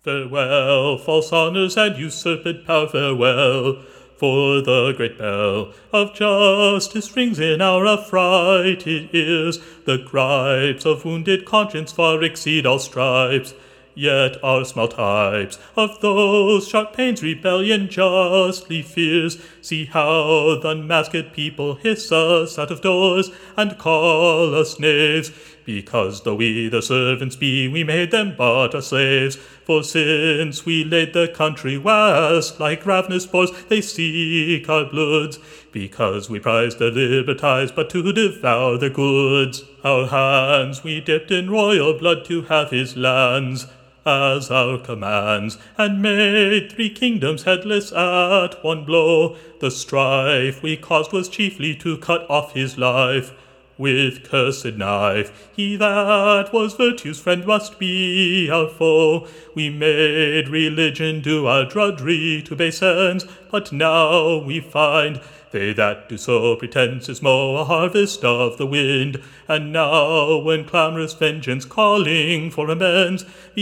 Farewell, false honours and usurped power, farewell. For the great bell of justice rings in our affrighted ears. The gripes of wounded conscience far exceed all stripes. Yet our small types of those sharp pains rebellion justly fears. See how the unmasked people hiss us out of doors and call us knaves, because though we their servants be, we made them but our slaves. For since we laid the country waste like ravenous boars, they seek our bloods, because we prize their liberties but to devour their goods. Our hands we dipped in royal blood to have his lands as our commands, and made 3 kingdoms headless at one blow. The strife we caused was chiefly to cut off his life with cursed knife. He that was virtue's friend must be our foe. We made religion do our drudgery to base ends, but now we find they that do so pretenses mow a harvest of the wind. And now when clamorous vengeance calling for amends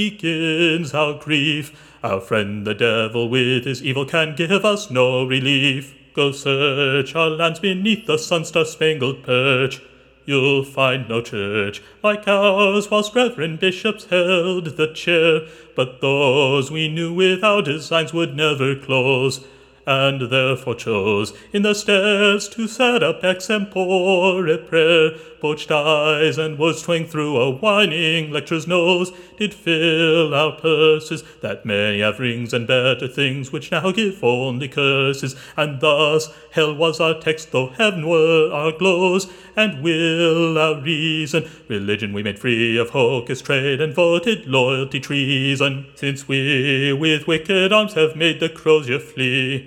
begins our grief, our friend the devil with his evil can give us no relief. Go search our lands beneath the sun star-spangled perch. You'll find no church like ours, whilst reverend bishops held the chair, but those we knew with our designs would never close, and therefore chose in the steads to set up extempore prayer. Poached eyes and words twang through a whining lecturer's nose did fill our purses, that many have rings and better things which now give only curses. And thus hell was our text, though heaven were our glows, and will our reason. Religion we made free of hocus trade, and voted loyalty treason, since we with wicked arms have made the crozier flee.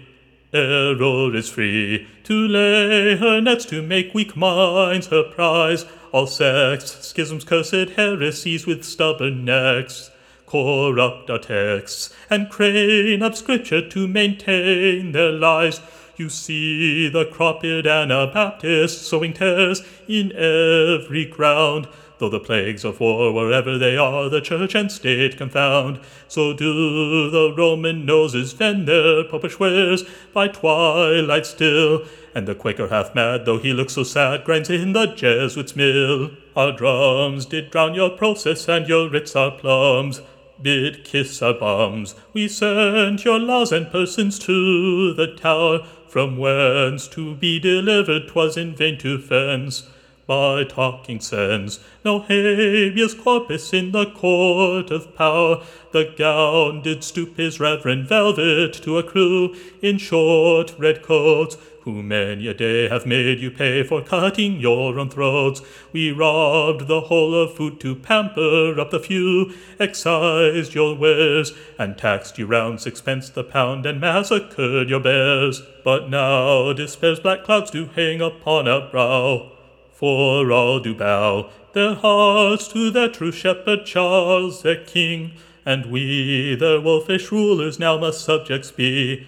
Error is free to lay her nets, to make weak minds her prize. All sects, schisms, cursed heresies with stubborn necks corrupt our texts, and crane up scripture to maintain their lies. You see the cropped Anabaptists sowing tares in every ground, though the plagues of war, wherever they are, the church and state confound. So do the Roman noses vend their popish wares by twilight still, and the Quaker half mad, though he looks so sad, grinds in the Jesuit's mill. Our drums did drown your process, and your writs our plums bid kiss our bums. We sent your laws and persons to the tower, from whence to be delivered 'twas in vain to fence by talking sense. No habeas corpus in the court of power. The gown did stoop his reverend velvet to accrue in short red coats, who many a day have made you pay for cutting your own throats. We robbed the whole of food to pamper up the few, excised your wares, and taxed you round 6 pence the pound, and massacred your bears. But now despair's black clouds do hang upon our brow, for all do bow their hearts to their true shepherd Charles their king, and we their wolfish rulers now must subjects be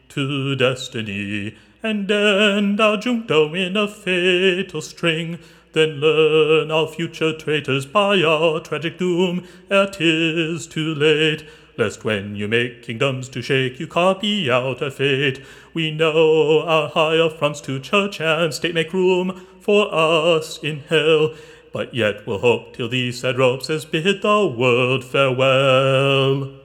to destiny, and end our junto in a fatal string. Then learn all future traitors by our tragic doom ere 'tis too late, lest when you make kingdoms to shake you copy out our fate. We know our high affronts to church and state make room for us in hell, but yet we'll hope till these sad ropes has bid the world farewell.